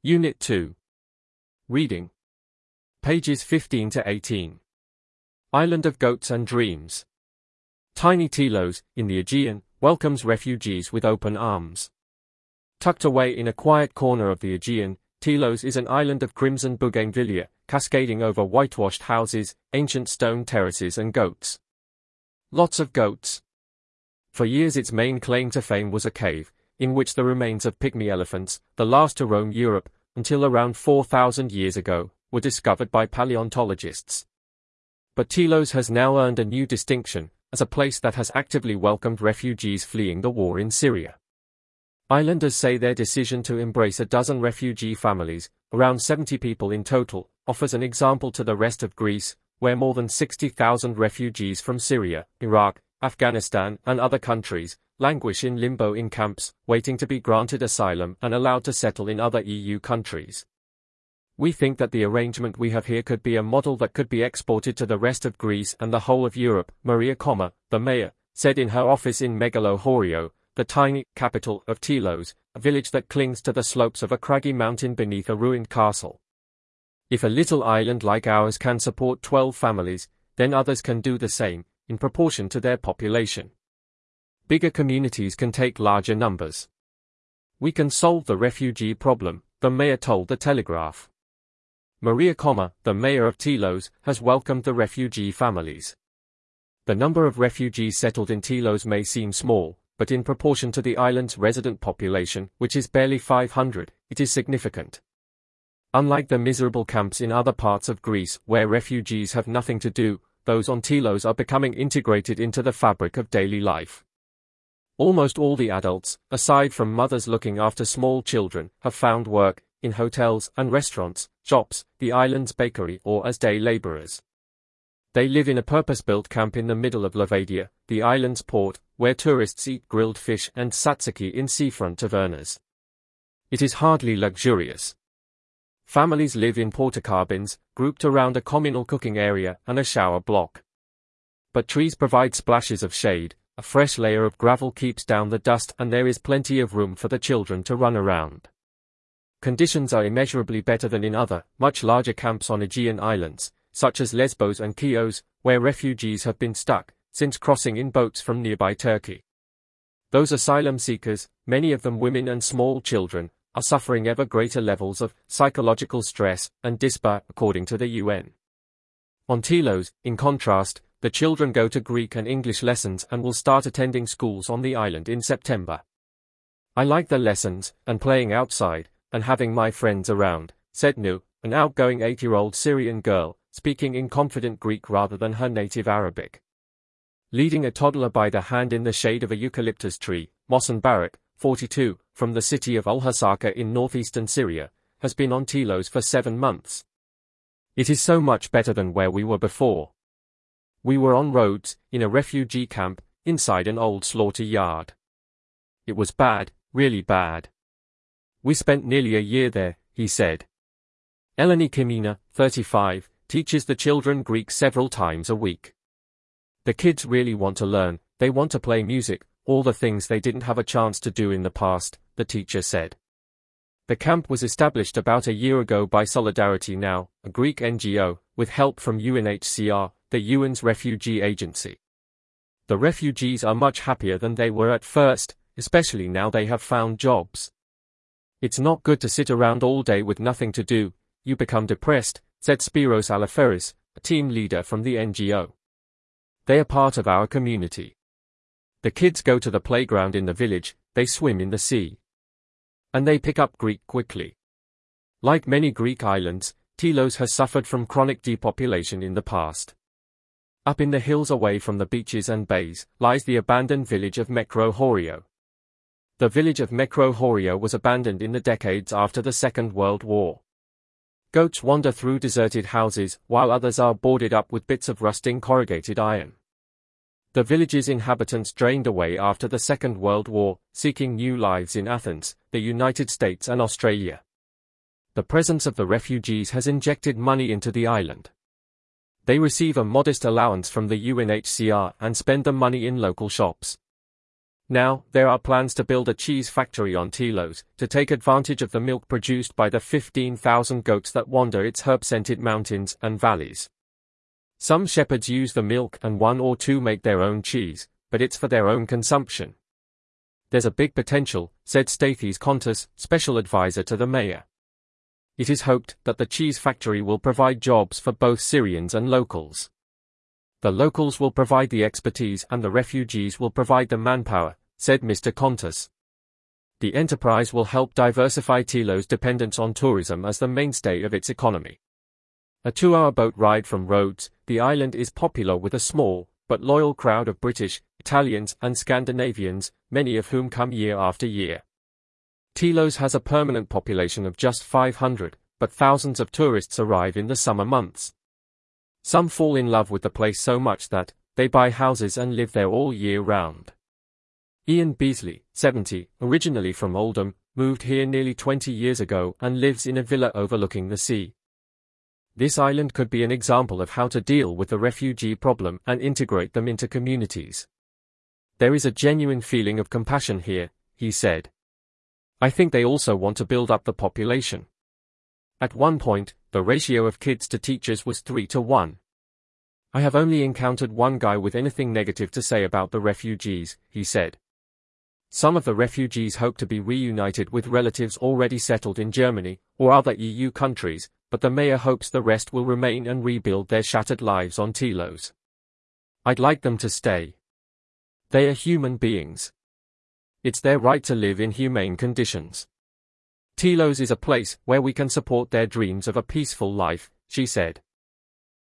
Unit 2. Reading. Pages 15 to 18. Island of Goats and Dreams. Tiny Telos, in the Aegean, welcomes refugees with open arms. Tucked away in a quiet corner of the Aegean, Telos is an island of crimson bougainvillea, cascading over whitewashed houses, ancient stone terraces and goats. Lots of goats. For years its main claim to fame was a cave, in which the remains of pygmy elephants, the last to roam Europe, until around 4,000 years ago, were discovered by paleontologists. But Telos has now earned a new distinction, as a place that has actively welcomed refugees fleeing the war in Syria. Islanders say their decision to embrace a dozen refugee families, around 70 people in total, offers an example to the rest of Greece, where more than 60,000 refugees from Syria, Iraq, Afghanistan, and other countries languish in limbo in camps, waiting to be granted asylum and allowed to settle in other EU countries. We think that the arrangement we have here could be a model that could be exported to the rest of Greece and the whole of Europe, Maria Coma, the mayor, said in her office in Megalo Horio, the tiny capital of Telos, a village that clings to the slopes of a craggy mountain beneath a ruined castle. If a little island like ours can support 12 families, then others can do the same, in proportion to their population. Bigger communities can take larger numbers. We can solve the refugee problem, the mayor told the Telegraph. Maria Coma, the mayor of Telos, has welcomed the refugee families. The number of refugees settled in Telos may seem small, but in proportion to the island's resident population, which is barely 500, it is significant. Unlike the miserable camps in other parts of Greece where refugees have nothing to do, those on Telos are becoming integrated into the fabric of daily life. Almost all the adults, aside from mothers looking after small children, have found work in hotels and restaurants, shops, the island's bakery, or as day laborers. They live in a purpose-built camp in the middle of Lavadia, the island's port, where tourists eat grilled fish and tzatziki in seafront tavernas. It is hardly luxurious. Families live in porta-cabins, grouped around a communal cooking area and a shower block. But trees provide splashes of shade, a fresh layer of gravel keeps down the dust, and there is plenty of room for the children to run around. Conditions are immeasurably better than in other, much larger camps on Aegean islands, such as Lesbos and Chios, where refugees have been stuck since crossing in boats from nearby Turkey. Those asylum seekers, many of them women and small children, are suffering ever greater levels of psychological stress and despair, according to the UN. On Telos, in contrast, the children go to Greek and English lessons and will start attending schools on the island in September. I like the lessons, and playing outside, and having my friends around, said Nu, an outgoing 8-year-old Syrian girl, speaking in confident Greek rather than her native Arabic. Leading a toddler by the hand in the shade of a eucalyptus tree, Mohsen Barak, 42, from the city of Al-Hasaka in northeastern Syria, has been on Telos for 7 months. It is so much better than where we were before. We were on roads, in a refugee camp, inside an old slaughter yard. It was bad, really bad. We spent nearly a year there, he said. Eleni Kimina, 35, teaches the children Greek several times a week. The kids really want to learn, they want to play music, all the things they didn't have a chance to do in the past, the teacher said. The camp was established about a year ago by Solidarity Now, a Greek NGO, with help from UNHCR, the UN's refugee agency. The refugees are much happier than they were at first, especially now they have found jobs. It's not good to sit around all day with nothing to do, you become depressed, said Spiros Alaferis, a team leader from the NGO. They are part of our community. The kids go to the playground in the village, they swim in the sea. And they pick up Greek quickly. Like many Greek islands, Telos has suffered from chronic depopulation in the past. Up in the hills away from the beaches and bays, lies the abandoned village of Mekro Horio. The village of Mekro Horio was abandoned in the decades after the Second World War. Goats wander through deserted houses, while others are boarded up with bits of rusting corrugated iron. The village's inhabitants drained away after the Second World War, seeking new lives in Athens, the United States and Australia. The presence of the refugees has injected money into the island. They receive a modest allowance from the UNHCR and spend the money in local shops. Now, there are plans to build a cheese factory on Tilos, to take advantage of the milk produced by the 15,000 goats that wander its herb-scented mountains and valleys. Some shepherds use the milk and one or two make their own cheese, but it's for their own consumption. There's a big potential, said Stathis Contas, special advisor to the mayor. It is hoped that the cheese factory will provide jobs for both Syrians and locals. The locals will provide the expertise and the refugees will provide the manpower, said Mr. Contas. The enterprise will help diversify Tilo's dependence on tourism as the mainstay of its economy. A 2-hour boat ride from Rhodes, the island is popular with a small, but loyal crowd of British, Italians and Scandinavians, many of whom come year after year. Tilos has a permanent population of just 500, but thousands of tourists arrive in the summer months. Some fall in love with the place so much that they buy houses and live there all year round. Ian Beasley, 70, originally from Oldham, moved here nearly 20 years ago and lives in a villa overlooking the sea. This island could be an example of how to deal with the refugee problem and integrate them into communities. There is a genuine feeling of compassion here, he said. I think they also want to build up the population. At one point, the ratio of kids to teachers was 3-1. I have only encountered one guy with anything negative to say about the refugees, he said. Some of the refugees hope to be reunited with relatives already settled in Germany or other EU countries, but the mayor hopes the rest will remain and rebuild their shattered lives on Tilos. I'd like them to stay. They are human beings. It's their right to live in humane conditions. Tilos is a place where we can support their dreams of a peaceful life, she said.